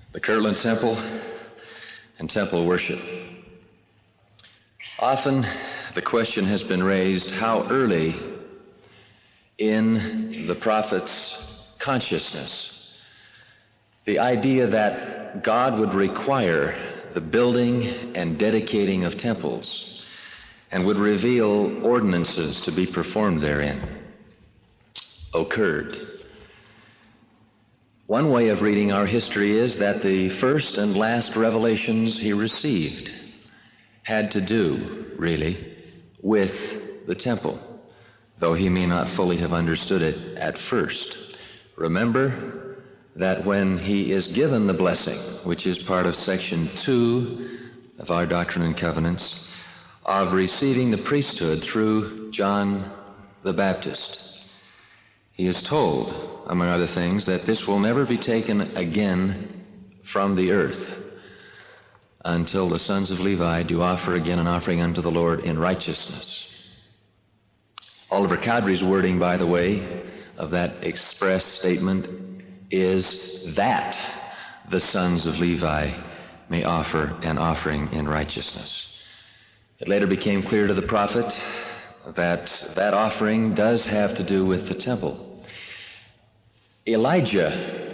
the Kirtland Temple and temple worship. Often the question has been raised, how early in the prophet's consciousness the idea that God would require the building and dedicating of temples and would reveal ordinances to be performed therein occurred. One way of reading our history is that the first and last revelations he received had to do, really, with the temple, though he may not fully have understood it at first. Remember that when he is given the blessing, which is part of section 2 of our Doctrine and Covenants, of receiving the priesthood through John the Baptist, he is told, among other things, that this will never be taken again from the earth until the sons of Levi do offer again an offering unto the Lord in righteousness. Oliver Cowdery's wording, by the way, of that express statement is that the sons of Levi may offer an offering in righteousness. It later became clear to the prophet that that offering does have to do with the temple. Elijah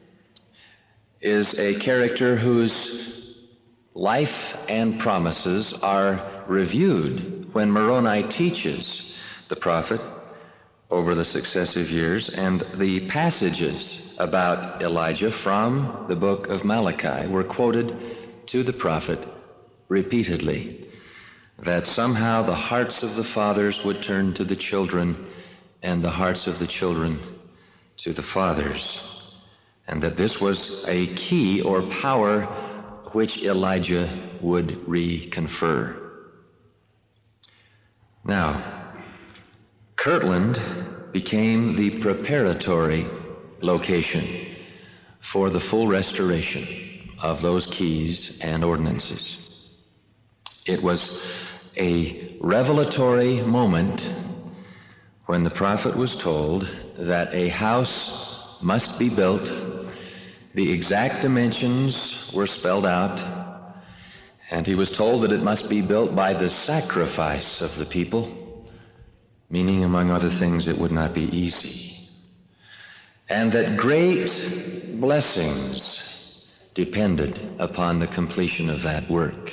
is a character whose life and promises are reviewed when Moroni teaches the prophet over the successive years, and the passages about Elijah from the book of Malachi were quoted to the prophet repeatedly, that somehow the hearts of the fathers would turn to the children and the hearts of the children to the fathers, and that this was a key or power which Elijah would reconfer. Now, Kirtland became the preparatory location for the full restoration of those keys and ordinances. It was a revelatory moment when the prophet was told that a house must be built. The exact dimensions were spelled out, and he was told that it must be built by the sacrifice of the people, meaning, among other things, it would not be easy, and that great blessings depended upon the completion of that work.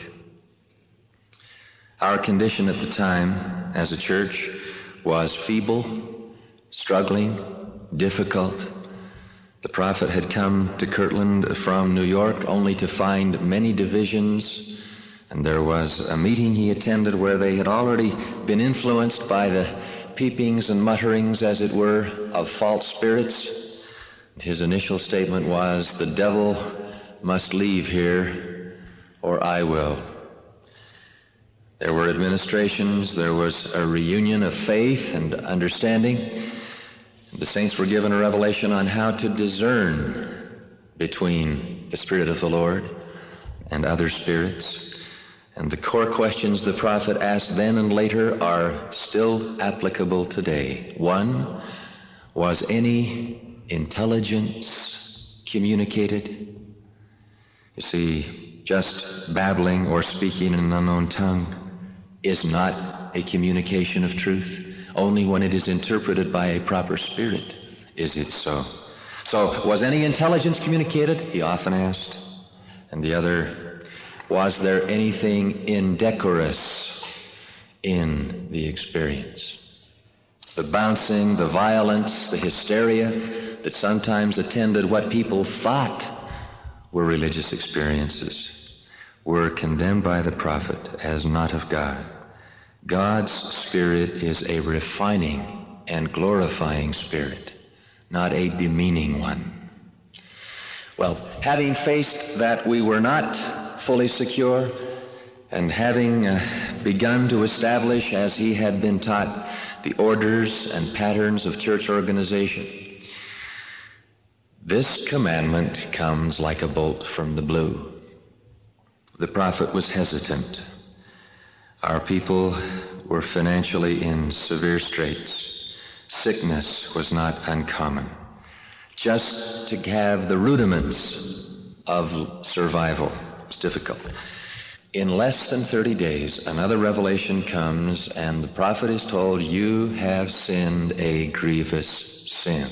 Our condition at the time as a church was feeble, struggling, difficult. The prophet had come to Kirtland from New York only to find many divisions, and there was a meeting he attended where they had already been influenced by the peepings and mutterings, as it were, of false spirits. His initial statement was, "The devil must leave here, or I will." There were administrations, there was a reunion of faith and understanding. The saints were given a revelation on how to discern between the Spirit of the Lord and other spirits. And the core questions the prophet asked then and later are still applicable today. One, was any intelligence communicated? You see, just babbling or speaking in an unknown tongue is not a communication of truth. Only when it is interpreted by a proper spirit is it so. So, was any intelligence communicated? He often asked. And the other, was there anything indecorous in the experience? The bouncing, the violence, the hysteria that sometimes attended what people thought were religious experiences were condemned by the prophet as not of God. God's Spirit is a refining and glorifying Spirit, not a demeaning one. Well, having faced that we were not fully secure, and having begun to establish, as he had been taught, the orders and patterns of church organization, this commandment comes like a bolt from the blue. The prophet was hesitant. Our people were financially in severe straits. Sickness was not uncommon. Just to have the rudiments of survival. It was difficult. In less than 30 days, another revelation comes, and the prophet is told, "You have sinned a grievous sin."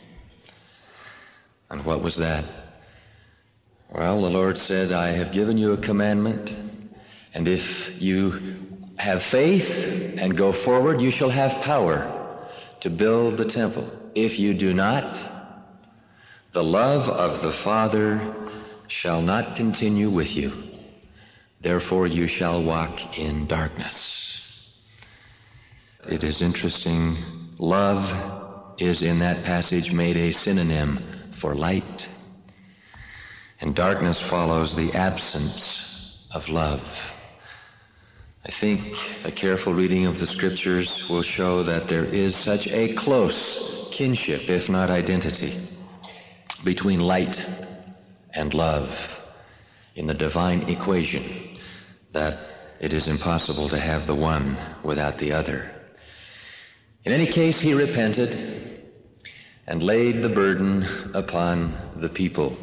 And what was that? Well, the Lord said, "I have given you a commandment, and if you have faith and go forward, you shall have power to build the temple. If you do not, the love of the Father shall not continue with you. Therefore you shall walk in darkness." It is interesting. Love is in that passage made a synonym for light. And darkness follows the absence of love. I think a careful reading of the Scriptures will show that there is such a close kinship, if not identity, between light and love in the divine equation that it is impossible to have the one without the other. In any case, he repented and laid the burden upon the people.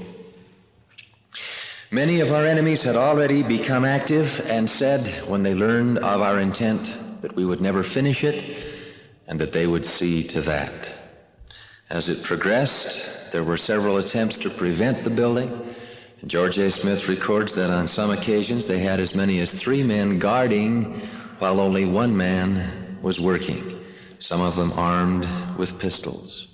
Many of our enemies had already become active and said, when they learned of our intent, that we would never finish it and that they would see to that. As it progressed, there were several attempts to prevent the building. And George A. Smith records that on some occasions they had as many as 3 men guarding while only 1 man was working, some of them armed with pistols.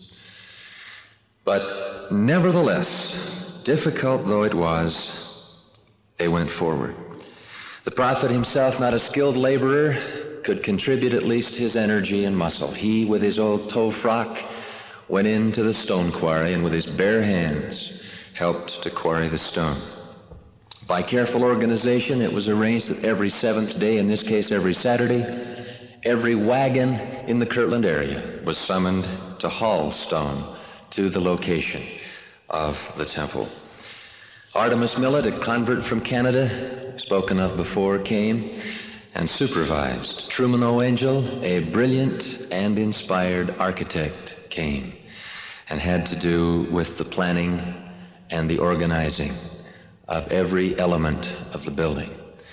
But nevertheless, difficult though it was, they went forward. The prophet himself, not a skilled laborer, could contribute at least his energy and muscle. He, with his old tow frock, went into the stone quarry and with his bare hands helped to quarry the stone. By careful organization, it was arranged that every 7th day, in this case every Saturday, every wagon in the Kirtland area was summoned to haul stone to the location of the temple. Artemus Millet, a convert from Canada, spoken of before, came and supervised. Truman O. Angell, a brilliant and inspired architect, came and had to do with the planning and the organizing of every element of the building.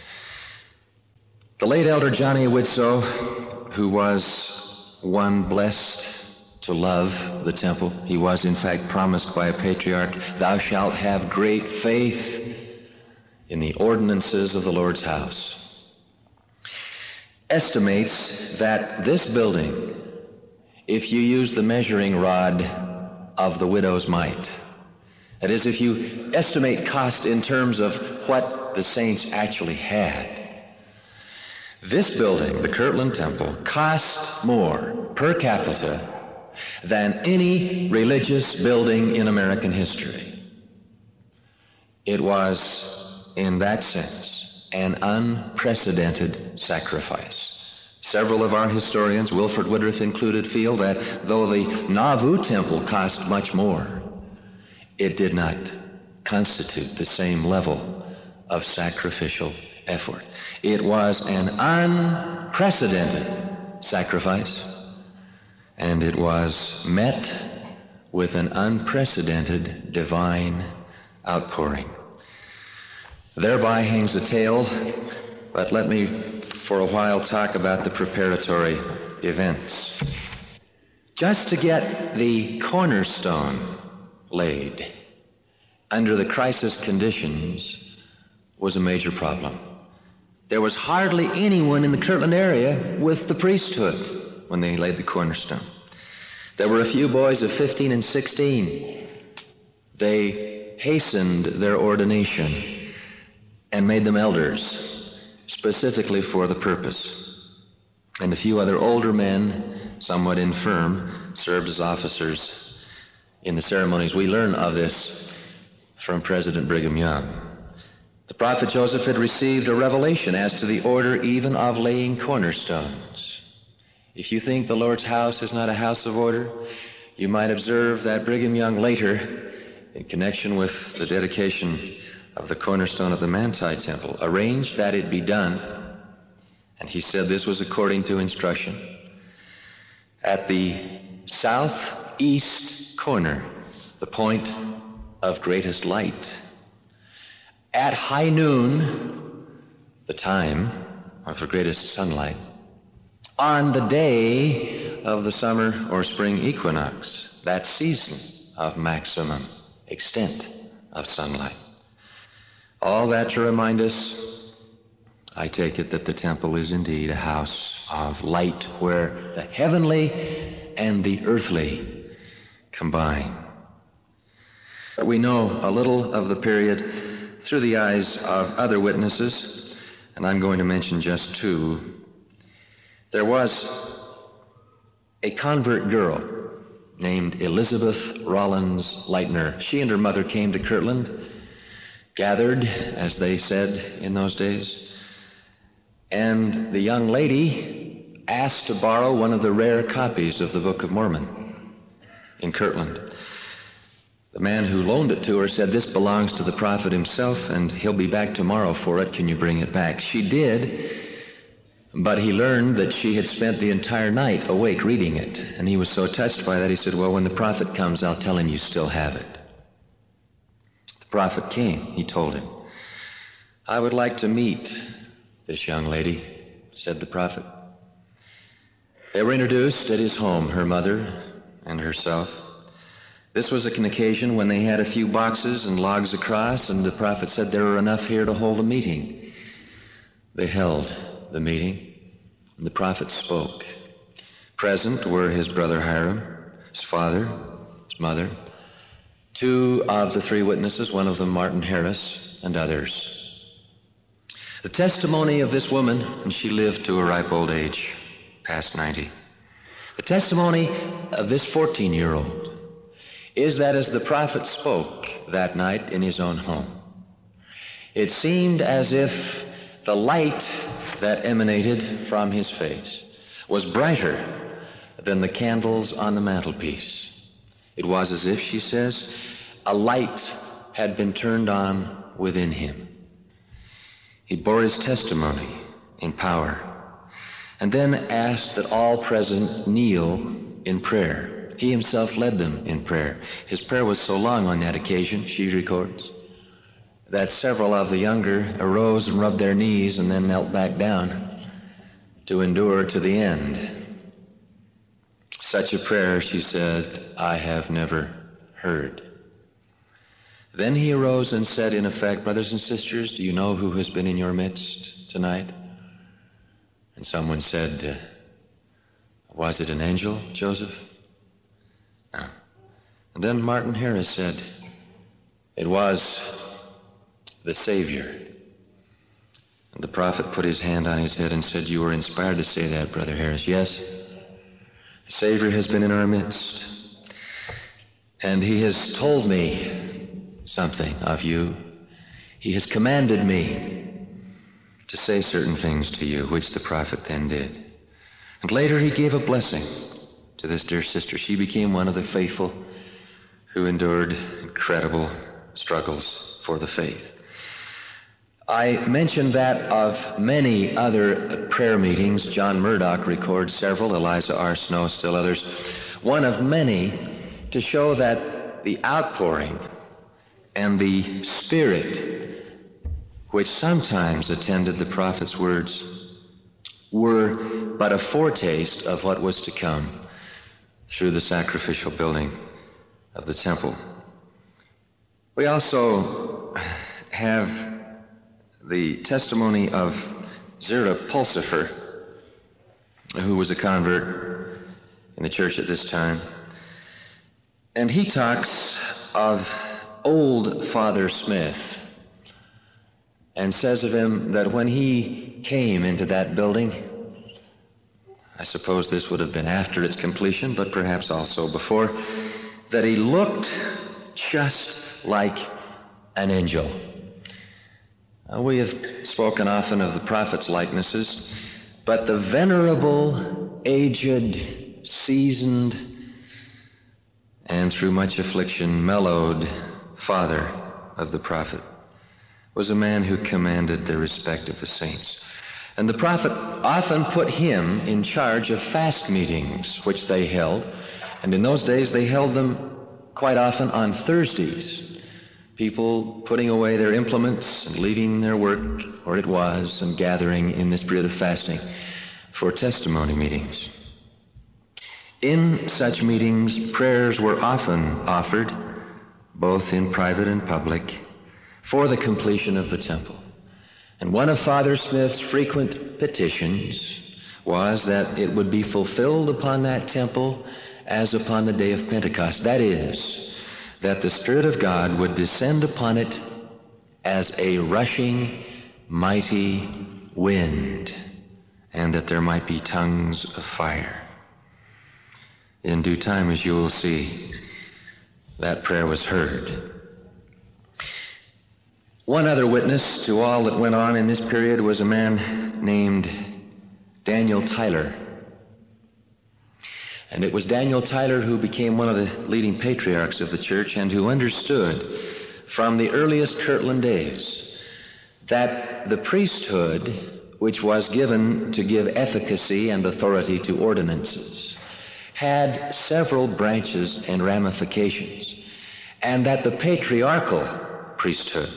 The late elder Johnny Widtsoe, who was one blessed to love the temple. He was, in fact, promised by a patriarch, "Thou shalt have great faith in the ordinances of the Lord's house," estimates that this building, if you use the measuring rod of the widow's mite, that is, if you estimate cost in terms of what the saints actually had, this building, the Kirtland Temple, cost more per capita than any religious building in American history. It was, in that sense, an unprecedented sacrifice. Several of our historians, Wilford Woodruff included, feel that though the Nauvoo Temple cost much more, it did not constitute the same level of sacrificial effort. It was an unprecedented sacrifice, and it was met with an unprecedented divine outpouring. Thereby hangs a tale, but let me for a while talk about the preparatory events. Just to get the cornerstone laid under the crisis conditions was a major problem. There was hardly anyone in the Kirtland area with the priesthood when they laid the cornerstone. There were a few boys of 15 and 16. They hastened their ordination and made them elders, specifically for the purpose. And a few other older men, somewhat infirm, served as officers in the ceremonies. We learn of this from President Brigham Young. The prophet Joseph had received a revelation as to the order even of laying cornerstones. If you think the Lord's house is not a house of order, you might observe that Brigham Young later, in connection with the dedication of the cornerstone of the Manti Temple, arranged that it be done, and he said this was according to instruction, at the southeast corner, the point of greatest light, at high noon, the time of the greatest sunlight, on the day of the summer or spring equinox, that season of maximum extent of sunlight. All that to remind us, I take it, that the temple is indeed a house of light where the heavenly and the earthly combine. But we know a little of the period through the eyes of other witnesses, and I'm going to mention just two. There was a convert girl named Elizabeth Rollins Leitner. She and her mother came to Kirtland, gathered, as they said in those days, and the young lady asked to borrow one of the rare copies of the Book of Mormon in Kirtland. The man who loaned it to her said, "This belongs to the prophet himself, and he'll be back tomorrow for it. Can you bring it back?" She did, but he learned that she had spent the entire night awake reading it, and he was so touched by that he said, "Well, when the prophet comes, I'll tell him you still have it." The prophet came. He told him, "I would like to meet this young lady," said the prophet. They were introduced at his home, her mother and herself. This was an occasion when they had a few boxes and logs across, and the prophet said there were enough here to hold a meeting. They held the meeting, and the prophet spoke. Present were his brother Hiram, his father, his mother, two of the three witnesses, one of them Martin Harris, and others. The testimony of this woman, and she lived to a ripe old age, past 90. The testimony of this 14-year-old is that as the prophet spoke that night in his own home, it seemed as if the light that emanated from his face was brighter than the candles on the mantelpiece. It was as if, she says, a light had been turned on within him. He bore his testimony in power, and then asked that all present kneel in prayer. He himself led them in prayer. His prayer was so long on that occasion, she records, that several of the younger arose and rubbed their knees and then knelt back down to endure to the end. Such a prayer, she says, I have never heard. Then he arose and said, in effect, "Brothers and sisters, do you know who has been in your midst tonight?" And someone said, "Was it an angel, Joseph?" No. And then Martin Harris said, "It was the Savior." And the prophet put his hand on his head and said, "You were inspired to say that, Brother Harris." "Yes, the Savior has been in our midst, and he has told me something of you. He has commanded me to say certain things to you," which the prophet then did. And later he gave a blessing to this dear sister. She became one of the faithful who endured incredible struggles for the faith. I mentioned that of many other prayer meetings. John Murdoch records several, Eliza R. Snow still others. One of many to show that the outpouring and the spirit which sometimes attended the prophet's words were but a foretaste of what was to come through the sacrificial building of the temple. We also have the testimony of Zerah Pulsifer, who was a convert in the church at this time. And he talks of old Father Smith and says of him that when he came into that building, I suppose this would have been after its completion, but perhaps also before, that he looked just like an angel. We have spoken often of the prophet's likenesses, but the venerable, aged, seasoned, and through much affliction mellowed father of the prophet was a man who commanded the respect of the saints. And the prophet often put him in charge of fast meetings, which they held. And in those days, they held them quite often on Thursdays. people putting away their implements and leaving their work where it was and gathering in this period of fasting for testimony meetings. In such meetings, prayers were often offered, both in private and public, for the completion of the temple. And one of Father Smith's frequent petitions was that it would be fulfilled upon that temple as upon the day of Pentecost. That is, that the Spirit of God would descend upon it as a rushing, mighty wind, and that there might be tongues of fire. In due time, as you will see, that prayer was heard. One other witness to all that went on in this period was a man named Daniel Tyler. And it was Daniel Tyler who became one of the leading patriarchs of the church and who understood from the earliest Kirtland days that the priesthood, which was given to give efficacy and authority to ordinances, had several branches and ramifications, and that the patriarchal priesthood,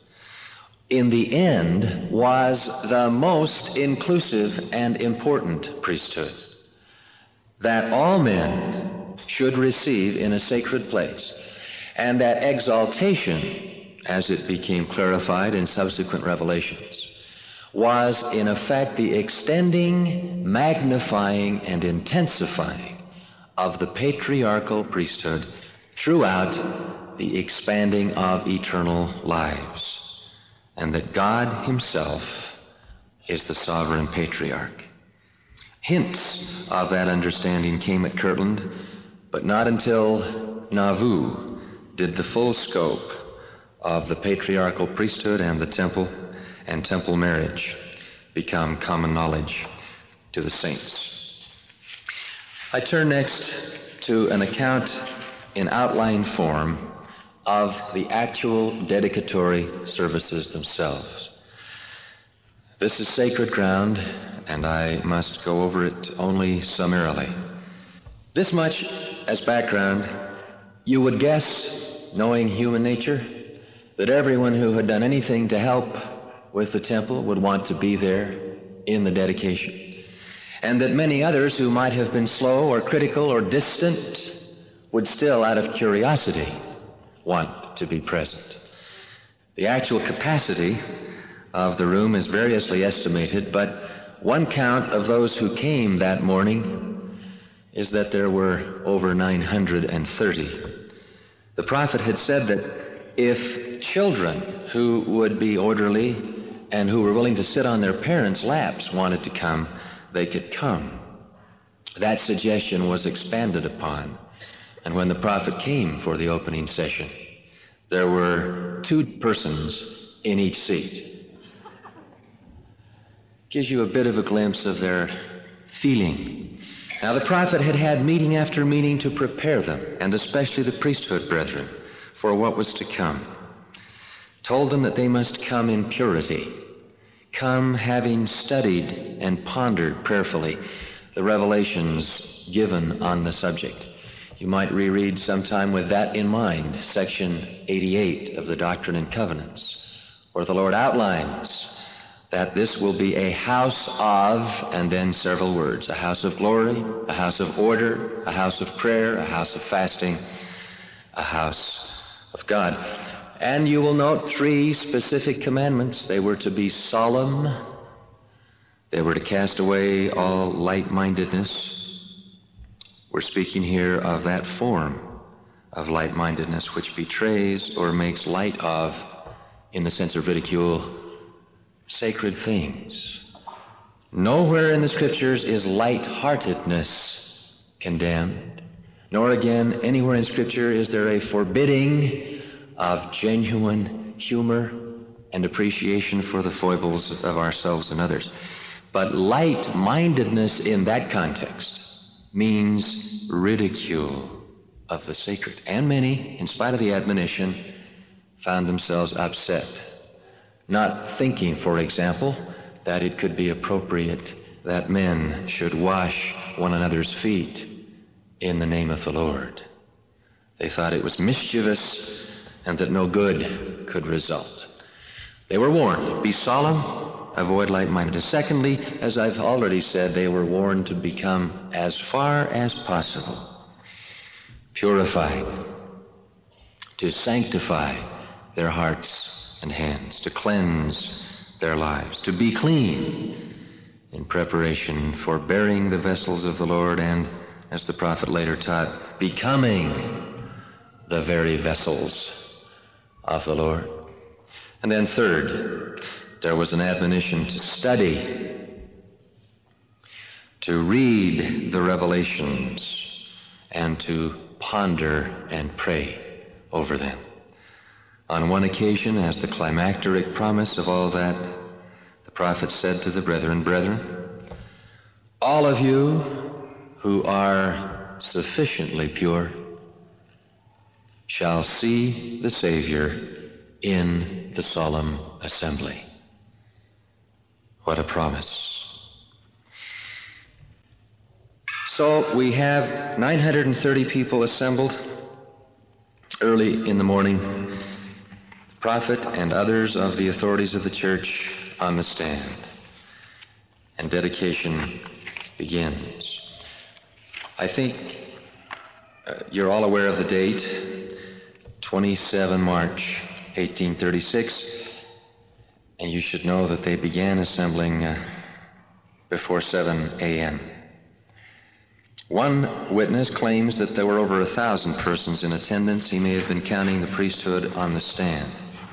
in the end, was the most inclusive and important priesthood, that all men should receive in a sacred place, and that exaltation, as it became clarified in subsequent revelations, was in effect the extending, magnifying, and intensifying of the patriarchal priesthood throughout the expanding of eternal lives, and that God himself is the sovereign patriarch. Hints of that understanding came at Kirtland, but not until Nauvoo did the full scope of the patriarchal priesthood and the temple and temple marriage become common knowledge to the saints. I turn next to an account in outline form of the actual dedicatory services themselves. This is sacred ground, and I must go over it only summarily. This much as background, you would guess, knowing human nature, that everyone who had done anything to help with the temple would want to be there in the dedication, and that many others who might have been slow or critical or distant would still, out of curiosity, want to be present. The actual capacity of the room is variously estimated, but one count of those who came that morning is that there were over 930. The prophet had said that if children who would be orderly and who were willing to sit on their parents' laps wanted to come, they could come. That suggestion was expanded upon. And when the prophet came for the opening session, there were 2 persons in each seat. Gives you a bit of a glimpse of their feeling. Now, the prophet had had meeting after meeting to prepare them, and especially the priesthood brethren, for what was to come. Told them that they must come in purity, come having studied and pondered prayerfully the revelations given on the subject. You might reread sometime with that in mind, section 88 of the Doctrine and Covenants, where the Lord outlines that this will be a house of, and then several words, a house of glory, a house of order, a house of prayer, a house of fasting, a house of God. And you will note 3 specific commandments. They were to be solemn. They were to cast away all light-mindedness. We're speaking here of that form of light-mindedness which betrays or makes light of, in the sense of ridicule, sacred things. Nowhere in the Scriptures is light-heartedness condemned, nor again anywhere in Scripture is there a forbidding of genuine humor and appreciation for the foibles of ourselves and others. But light-mindedness in that context means ridicule of the sacred. And many, in spite of the admonition, found themselves upset, not thinking, for example, that it could be appropriate that men should wash one another's feet in the name of the Lord. They thought it was mischievous and that no good could result. They were warned, be solemn, avoid light-mindedness. Secondly, as I've already said, they were warned to become, as far as possible, purified, to sanctify their hearts and hands, to cleanse their lives, to be clean in preparation for bearing the vessels of the Lord and, as the prophet later taught, becoming the very vessels of the Lord. And then third, there was an admonition to study, to read the revelations, and to ponder and pray over them. On one occasion, as the climacteric promise of all that, the prophet said to the brethren, all of you who are sufficiently pure shall see the Savior in the solemn assembly. What a promise. So we have 930 people assembled early in the morning, the prophet and others of the authorities of the church on the stand, and dedication begins. I think you're all aware of the date, 27 March 1836, and you should know that they began assembling before 7 a.m. One witness claims that there were over 1,000 persons in attendance. He may have been counting the priesthood on the stand.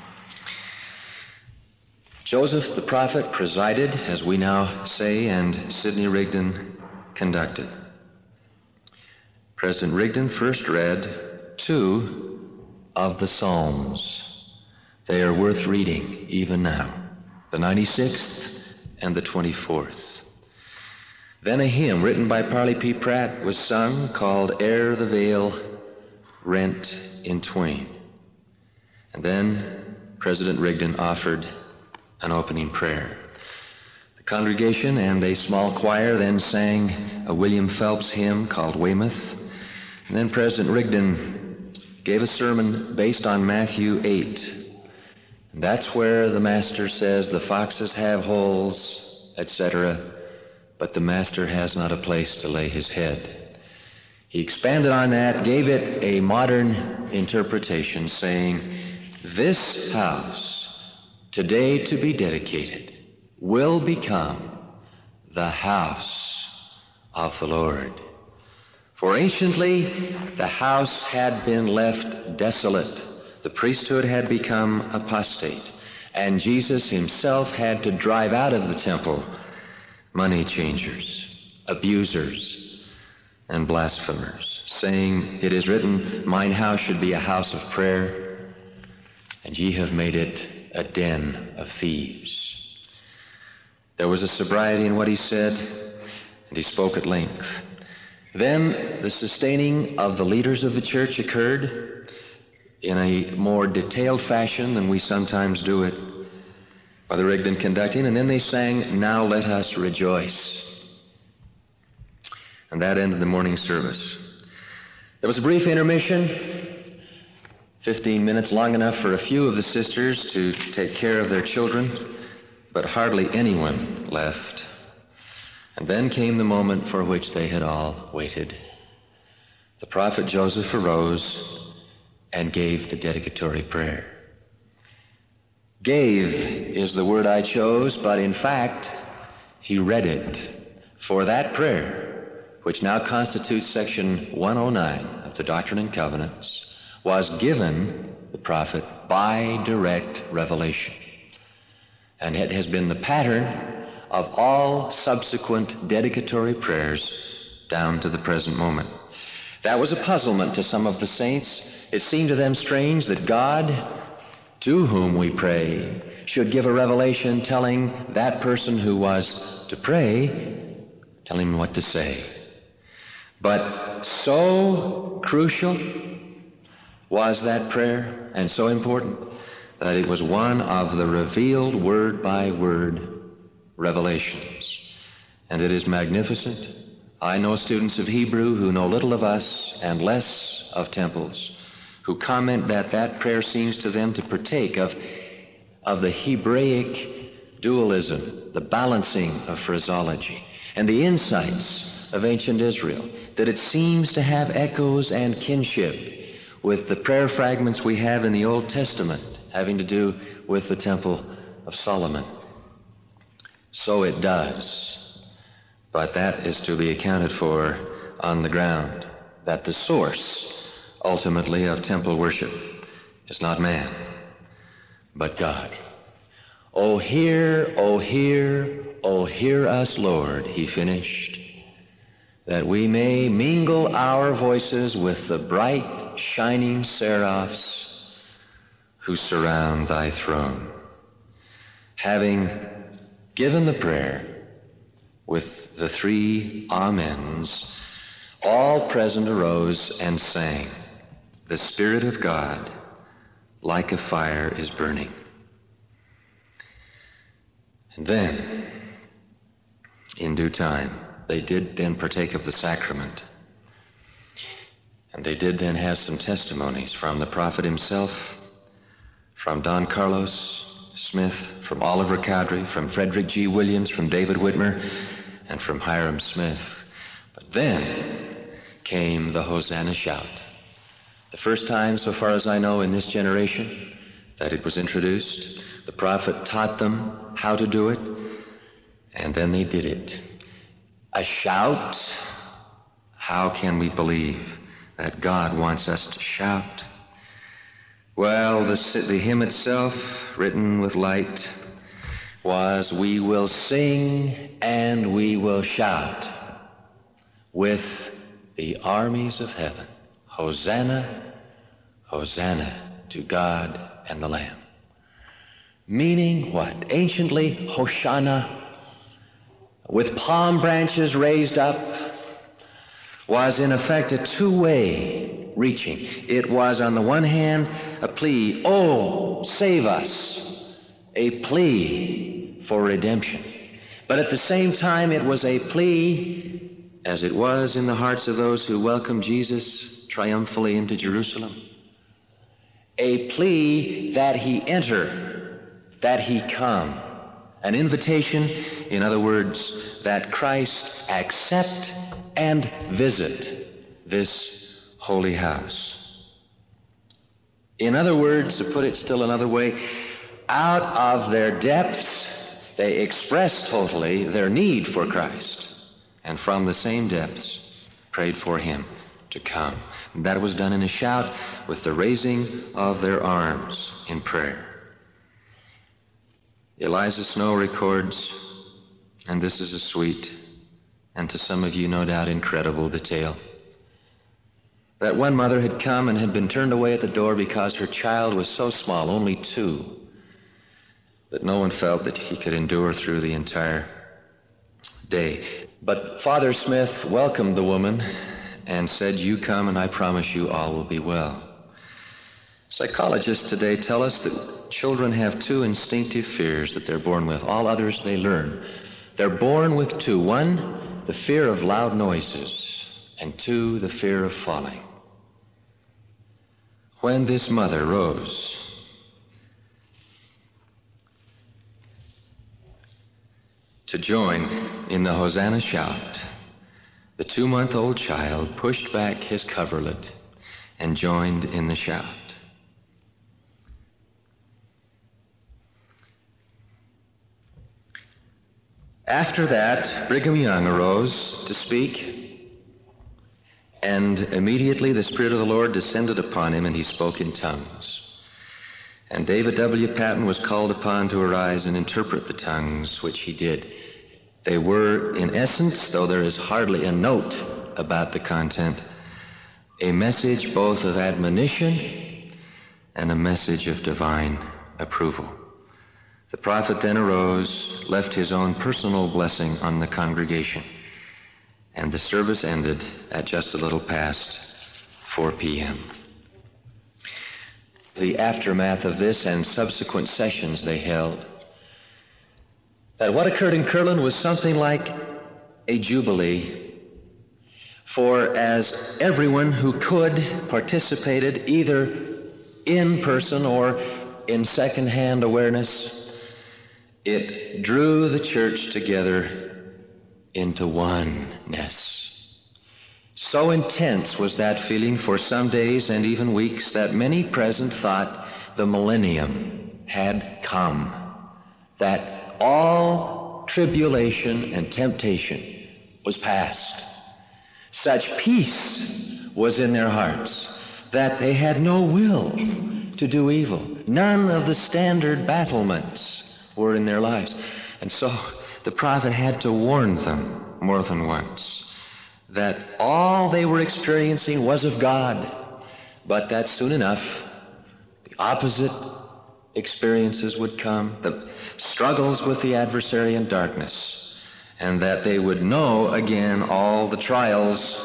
Joseph the prophet presided, as we now say, and Sidney Rigdon conducted. President Rigdon first read 2 of the Psalms. They are worth reading even now, the 96th and the 24th. Then a hymn written by Parley P. Pratt was sung called Ere the Veil Rent in Twain. And then President Rigdon offered an opening prayer. The congregation and a small choir then sang a William Phelps hymn called Weymouth. And then President Rigdon gave a sermon based on Matthew 8. And that's where the master says, the foxes have holes, etc., but the master has not a place to lay his head. He expanded on that, gave it a modern interpretation, saying, this house, today to be dedicated, will become the house of the Lord. For anciently, the house had been left desolate. The priesthood had become apostate, and Jesus himself had to drive out of the temple money changers, abusers, and blasphemers, saying, it is written, mine house should be a house of prayer, and ye have made it a den of thieves. There was a sobriety in what he said, and he spoke at length. Then the sustaining of the leaders of the church occurred in a more detailed fashion than we sometimes do it, Brother Rigdon conducting, and then they sang, Now Let Us Rejoice. And that ended the morning service. There was a brief intermission, 15 minutes, long enough for a few of the sisters to take care of their children, but hardly anyone left. And then came the moment for which they had all waited. The prophet Joseph arose and gave the dedicatory prayer. Gave is the word I chose, but in fact, he read it. For that prayer, which now constitutes section 109 of the Doctrine and Covenants, was given the prophet by direct revelation. And it has been the pattern of all subsequent dedicatory prayers down to the present moment. That was a puzzlement to some of the saints. It seemed to them strange that God, to whom we pray, should give a revelation telling that person who was to pray, tell him what to say. But so crucial was that prayer, and so important, that it was one of the revealed word by word revelations. And it is magnificent. I know students of Hebrew who know little of us and less of temples, who comment that that prayer seems to them to partake of the Hebraic dualism, the balancing of phraseology, and the insights of ancient Israel, that it seems to have echoes and kinship with the prayer fragments we have in the Old Testament having to do with the Temple of Solomon. So it does, but that is to be accounted for on the ground, that the source, ultimately, of temple worship is not man, but God. Oh, hear, oh, hear, oh, hear us, Lord, he finished, that we may mingle our voices with the bright, shining seraphs who surround thy throne. Having given the prayer with the 3 amens, all present arose and sang, "The Spirit of God, like a fire, is burning." And then, in due time, they did then partake of the sacrament. And they did then have some testimonies from the prophet himself, from Don Carlos Smith, from Oliver Cowdery, from Frederick G. Williams, from David Whitmer, and from Hiram Smith. But then came the Hosanna shout. The first time, so far as I know, in this generation that it was introduced. The prophet taught them how to do it, and then they did it. A shout. How can we believe that God wants us to shout? Well, the hymn itself, written with light, was, "We will sing and we will shout with the armies of heaven. Hosanna, Hosanna to God and the Lamb." Meaning what? Anciently, Hosanna, with palm branches raised up, was in effect a two-way reaching. It was, on the one hand, a plea, "Oh, save us," a plea for redemption. But at the same time, it was a plea, as it was in the hearts of those who welcomed Jesus triumphantly into Jerusalem, a plea that he enter, that he come. An invitation, in other words, that Christ accept and visit this holy house. In other words, to put it still another way, out of their depths, they expressed totally their need for Christ, and from the same depths prayed for him to come. And that was done in a shout with the raising of their arms in prayer. Eliza Snow records, and this is a sweet, and to some of you no doubt incredible detail, that one mother had come and had been turned away at the door because her child was so small, only 2, that no one felt that he could endure through the entire day. But Father Smith welcomed the woman and said, "You come and I promise you all will be well." Psychologists today tell us that children have 2 instinctive fears that they're born with. All others they learn. They're born with 2. 1, the fear of loud noises, and 2, the fear of falling. When this mother rose to join in the Hosanna shout, the 2-month-old child pushed back his coverlet and joined in the shout. After that, Brigham Young arose to speak, and immediately the Spirit of the Lord descended upon him, and he spoke in tongues. And David W. Patton was called upon to arise and interpret the tongues, which he did. They were, in essence, though there is hardly a note about the content, a message both of admonition and a message of divine approval. The prophet then arose, left his own personal blessing on the congregation, and the service ended at just a little past 4 p.m. The aftermath of this and subsequent sessions they held, that what occurred in Kirtland was something like a jubilee, For as everyone who could participated either in person or in second-hand awareness, it drew the church together into oneness. So intense was that feeling for some days and even weeks that many present thought the millennium had come, that all tribulation and temptation was past. Such peace was in their hearts that they had no will to do evil. None of the standard battlements were in their lives. And so the prophet had to warn them more than once that all they were experiencing was of God, but that soon enough the opposite experiences would come, the struggles with the adversary and darkness, and that they would know again all the trials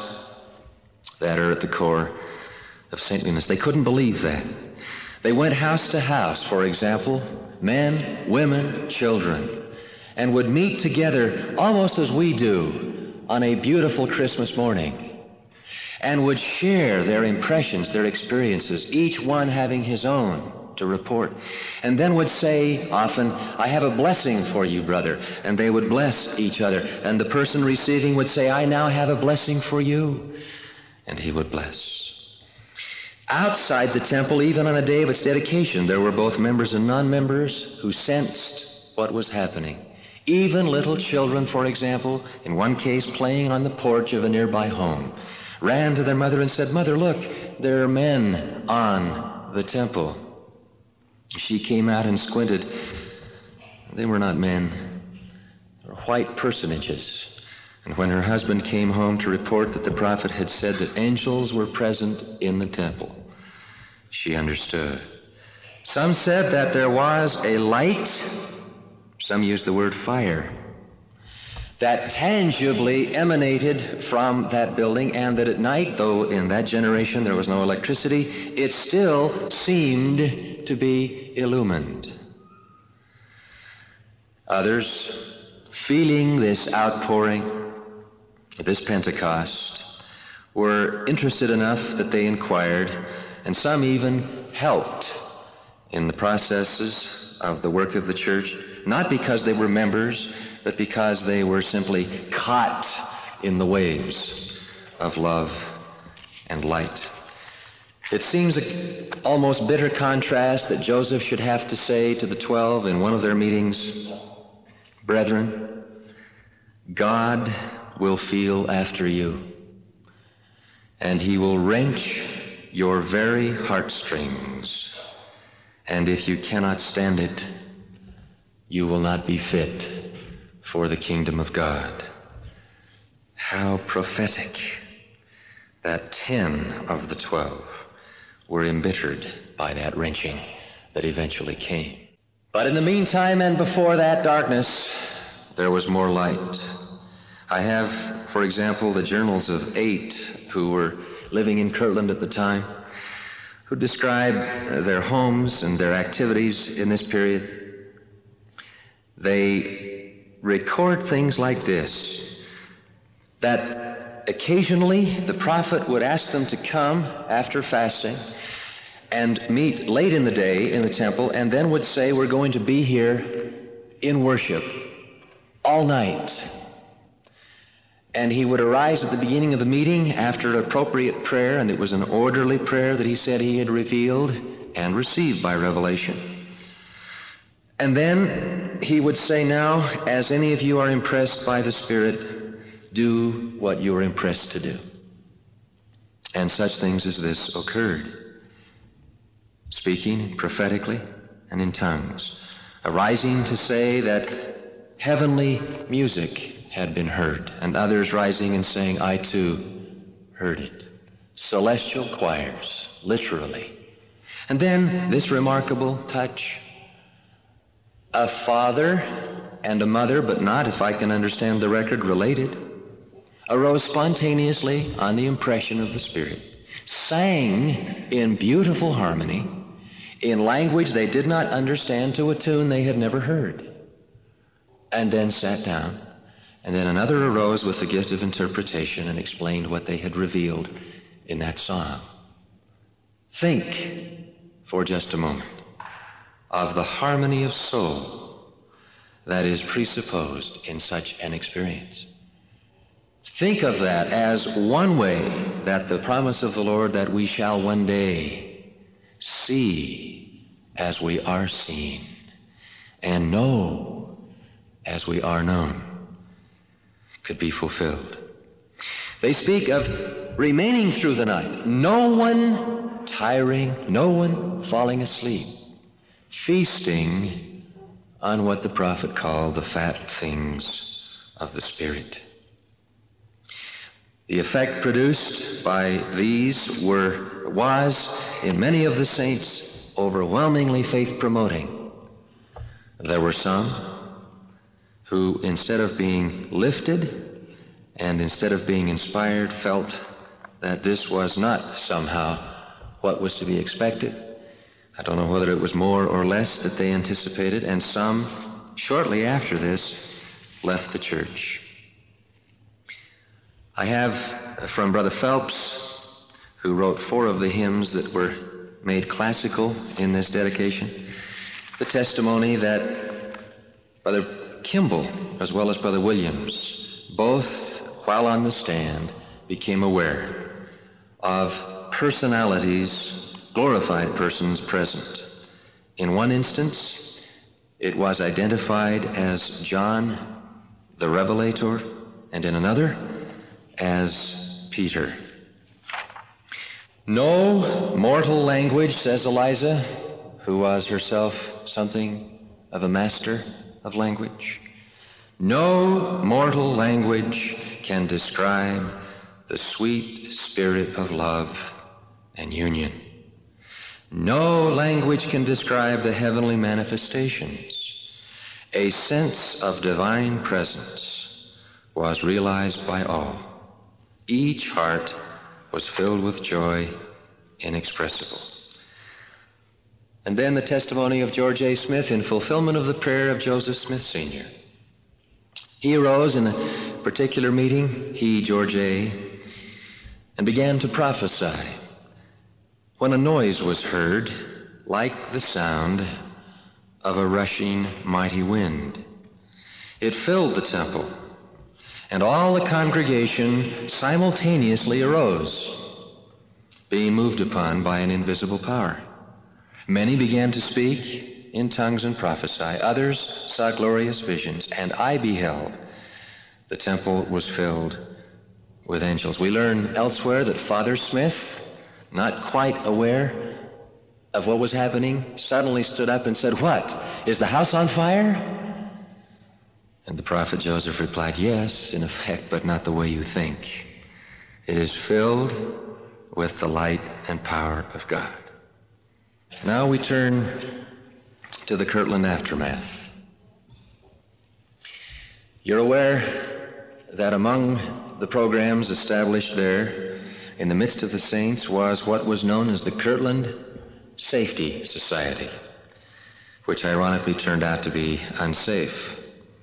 that are at the core of saintliness. They couldn't believe that. They went house to house, for example, men, women, children, and would meet together almost as we do on a beautiful Christmas morning, and would share their impressions, their experiences, each one having his own to report, and then would say often, "I have a blessing for you, brother," and they would bless each other, and the person receiving would say, "I now have a blessing for you," and he would bless. Outside the temple, even on the day of its dedication, there were both members and non-members who sensed what was happening. Even little children, for example, in one case playing on the porch of a nearby home, ran to their mother and said, "Mother, look, there are men on the temple." She came out and squinted. They were not men. They were white personages. And when her husband came home to report that the prophet had said that angels were present in the temple, she understood. Some said that there was a light, some used the word fire, that tangibly emanated from that building, and that at night, though in that generation there was no electricity, it still seemed to be illumined. Others, feeling this outpouring, this Pentecost, were interested enough that they inquired, and some even helped in the processes of the work of the church, not because they were members, but because they were simply caught in the waves of love and light. It seems an almost bitter contrast that Joseph should have to say to the 12 in one of their meetings, "Brethren, God will feel after you, and he will wrench your very heartstrings, and if you cannot stand it, you will not be fit for the kingdom of God." How prophetic that 10 of the 12 were embittered by that wrenching that eventually came. But in the meantime and before that darkness, there was more light. I have, for example, the journals of 8 who were living in Kirtland at the time, who describe their homes and their activities in this period. They record things like this, that occasionally the prophet would ask them to come after fasting and meet late in the day in the temple, and then would say, "We're going to be here in worship all night." And he would arise at the beginning of the meeting after appropriate prayer, and it was an orderly prayer that he said he had revealed and received by revelation. And then he would say, "Now, as any of you are impressed by the Spirit, do what you are impressed to do." And such things as this occurred, speaking prophetically and in tongues, arising to say that heavenly music had been heard, and others rising and saying, "I too heard it." Celestial choirs, literally. And then this remarkable touch, a father and a mother, but not, if I can understand the record, related, arose spontaneously on the impression of the Spirit, sang in beautiful harmony, in language they did not understand, to a tune they had never heard, and then sat down And then another arose with the gift of interpretation and explained what they had revealed in that song. Think for just a moment of the harmony of soul that is presupposed in such an experience. Think of that as one way that the promise of the Lord that we shall one day see as we are seen and know as we are known could be fulfilled. They speak of remaining through the night, no one tiring, no one falling asleep, feasting on what the prophet called the fat things of the Spirit. The effect produced by these was, in many of the saints, overwhelmingly faith-promoting. There were some who, instead of being lifted and instead of being inspired, felt that this was not somehow what was to be expected. I don't know whether it was more or less that they anticipated, and some, shortly after this, left the church. I have from Brother Phelps, who wrote 4 of the hymns that were made classical in this dedication, the testimony that Brother Kimball, as well as Brother Williams, both, while on the stand, became aware of personalities, glorified persons present. In one instance, it was identified as John the Revelator, and in another, as Peter. No mortal language, says Eliza, who was herself something of a master of language. No mortal language can describe the sweet spirit of love and union. No language can describe the heavenly manifestations. A sense of divine presence was realized by all. Each heart was filled with joy inexpressible. And then the testimony of George A. Smith in fulfillment of the prayer of Joseph Smith Sr. He arose in a particular meeting, George A., and began to prophesy when a noise was heard like the sound of a rushing mighty wind. It filled the temple, and all the congregation simultaneously arose, being moved upon by an invisible power. Many began to speak in tongues and prophesy. Others saw glorious visions, and I beheld the temple was filled with angels. We learn elsewhere that Father Smith, not quite aware of what was happening, suddenly stood up and said, "What? Is the house on fire?" And the prophet Joseph replied, "Yes, in effect, but not the way you think. It is filled with the light and power of God." Now we turn to the Kirtland aftermath. You're aware that among the programs established there in the midst of the saints was what was known as the Kirtland Safety Society, which ironically turned out to be unsafe.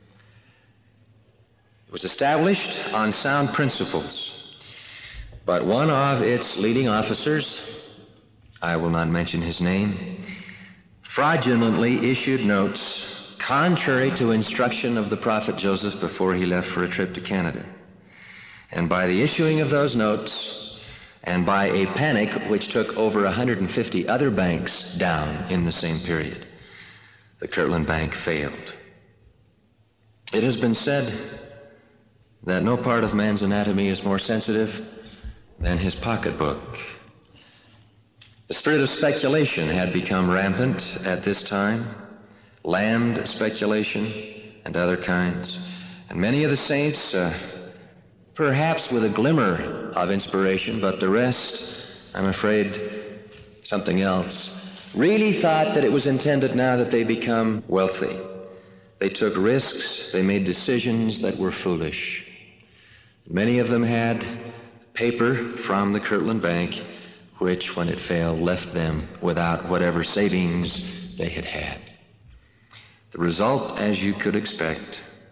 It was established on sound principles, but one of its leading officers, I will not mention his name, fraudulently issued notes contrary to instruction of the prophet Joseph before he left for a trip to Canada. And by the issuing of those notes, and by a panic which took over 150 other banks down in the same period, the Kirtland Bank failed. It has been said that no part of man's anatomy is more sensitive than his pocketbook. The spirit of speculation had become rampant at this time, land speculation and other kinds. And many of the saints, perhaps with a glimmer of inspiration, but the rest, I'm afraid, something else, really thought that it was intended now that they become wealthy. They took risks, they made decisions that were foolish. Many of them had paper from the Kirtland Bank, which, when it failed, left them without whatever savings they had had. The result, as you could expect,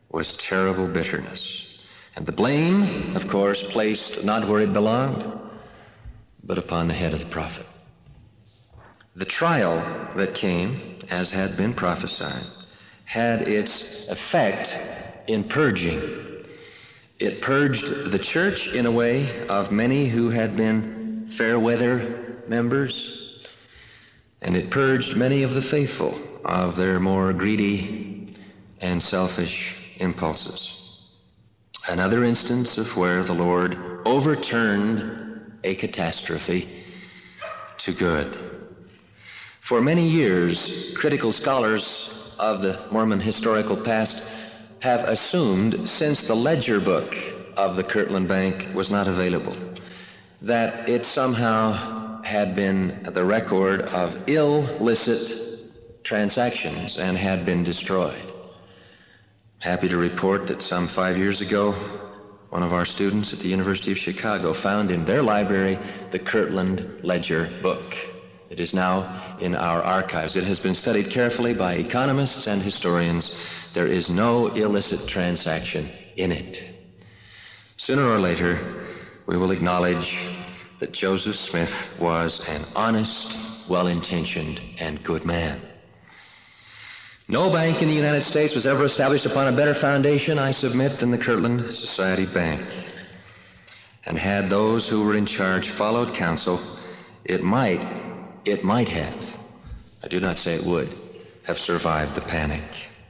was terrible bitterness. And the blame, of course, placed not where it belonged, but upon the head of the prophet. The trial that came, as had been prophesied, had its effect in purging. It purged the church in a way of many who had been fair weather members, and it purged many of the faithful of their more greedy and selfish impulses. Another instance of where the Lord overturned a catastrophe to good. For many years, critical scholars of the Mormon historical past have assumed, since the ledger book of the Kirtland Bank was not available, that it somehow had been the record of illicit transactions and had been destroyed. Happy to report that some 5 years ago, one of our students at the University of Chicago found in their library the Kirtland Ledger book. It is now in our archives. It has been studied carefully by economists and historians. There is no illicit transaction in it. Sooner or later, we will acknowledge that Joseph Smith was an honest, well-intentioned, and good man. No bank in the United States was ever established upon a better foundation, I submit, than the Kirtland Society Bank. And had those who were in charge followed counsel, it might have, I do not say it would, have survived the panic.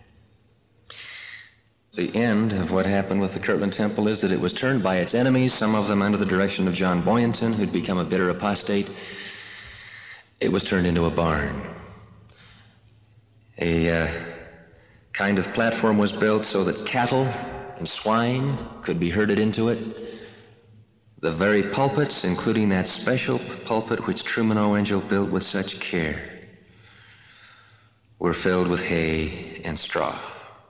The end of what happened with the Kirtland Temple is that it was turned by its enemies, some of them under the direction of John Boynton, who'd become a bitter apostate. It was turned into a barn. A kind of platform was built so that cattle and swine could be herded into it. The very pulpits, including that special pulpit which Truman O. Angell built with such care, were filled with hay and straw.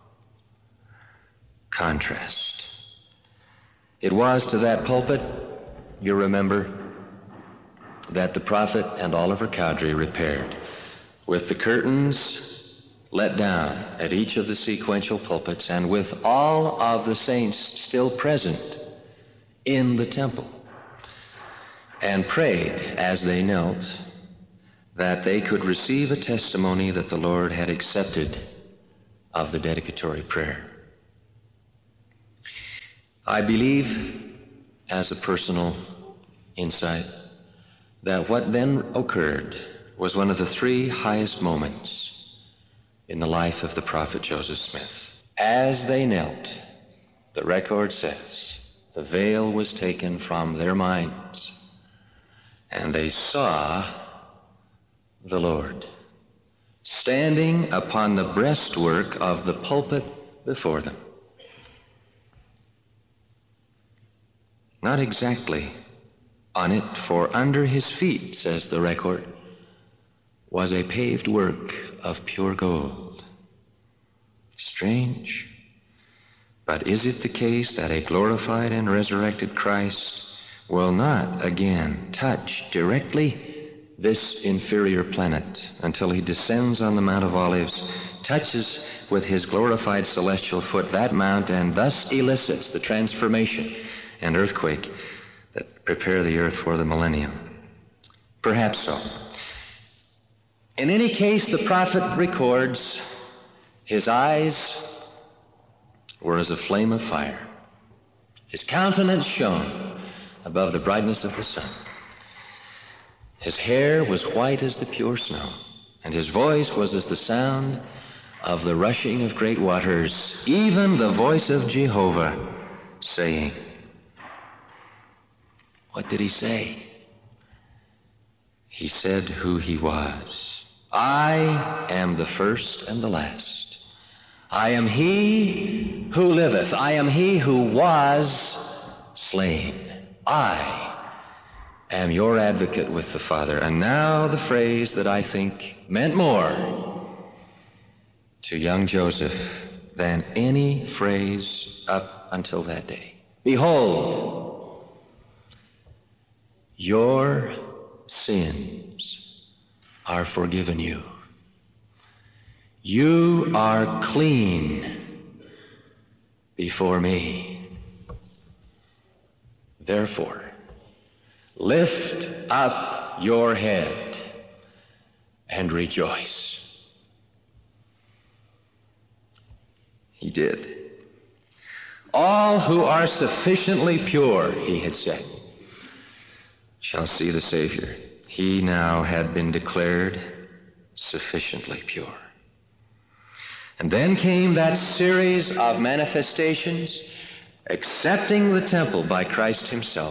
Contrast. It was to that pulpit, you remember, that the prophet and Oliver Cowdery repaired, with the curtains let down at each of the sequential pulpits, and with all of the saints still present in the temple, and prayed as they knelt that they could receive a testimony that the Lord had accepted of the dedicatory prayer. I believe, as a personal insight, that what then occurred was one of the three highest moments in the life of the prophet Joseph Smith. As they knelt, the record says, the veil was taken from their minds, and they saw the Lord standing upon the breastwork of the pulpit before them. Not exactly on it, for under his feet, says the record, was a paved work of pure gold. Strange. But is it the case that a glorified and resurrected Christ will not again touch directly this inferior planet until he descends on the Mount of Olives, touches with his glorified celestial foot that mount, and thus elicits the transformation and earthquake that prepare the earth for the millennium? Perhaps so. In any case, the prophet records, his eyes were as a flame of fire. His countenance shone above the brightness of the sun. His hair was white as the pure snow, and his voice was as the sound of the rushing of great waters, even the voice of Jehovah, saying, what did he say? He said who he was. I am the first and the last. I am he who liveth. I am he who was slain. I am your advocate with the Father. And now the phrase that I think meant more to young Joseph than any phrase up until that day. Behold, your sins are forgiven you. You are clean before me. Therefore, lift up your head and rejoice. He did. All who are sufficiently pure, he had said, shall see the Savior. He now had been declared sufficiently pure. And then came that series of manifestations, accepting the temple by Christ himself.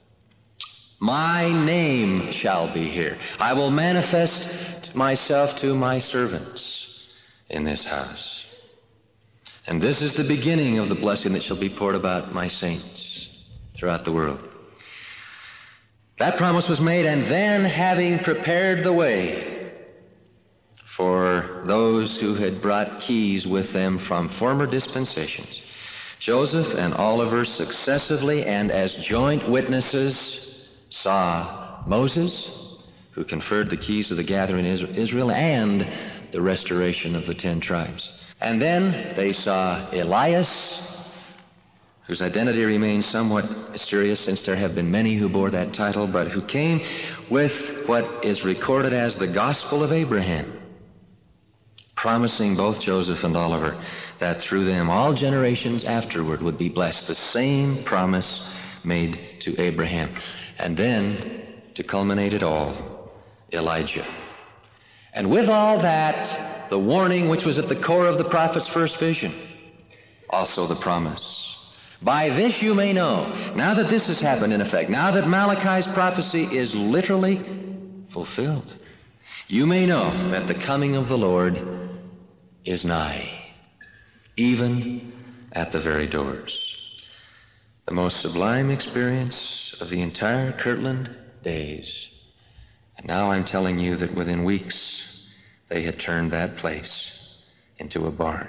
My name shall be here. I will manifest myself to my servants in this house. And this is the beginning of the blessing that shall be poured about my saints throughout the world. That promise was made, and then, having prepared the way for those who had brought keys with them from former dispensations, Joseph and Oliver successively and as joint witnesses saw Moses, who conferred the keys of the gathering of Israel, and the restoration of the 10 tribes. And then they saw Elias, whose identity remains somewhat mysterious since there have been many who bore that title, but who came with what is recorded as the Gospel of Abraham, promising both Joseph and Oliver that through them all generations afterward would be blessed. The same promise made to Abraham. And then, to culminate it all, Elijah. And with all that, the warning which was at the core of the prophet's first vision, also the promise. By this you may know, now that this has happened in effect, now that Malachi's prophecy is literally fulfilled, you may know that the coming of the Lord is nigh, even at the very doors. The most sublime experience of the entire Kirtland days. And now I'm telling you that within weeks they had turned that place into a barn.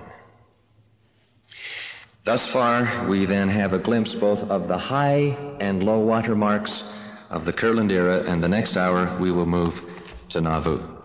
Thus far, we then have a glimpse both of the high and low water marks of the Kirtland era, and the next hour we will move to Nauvoo.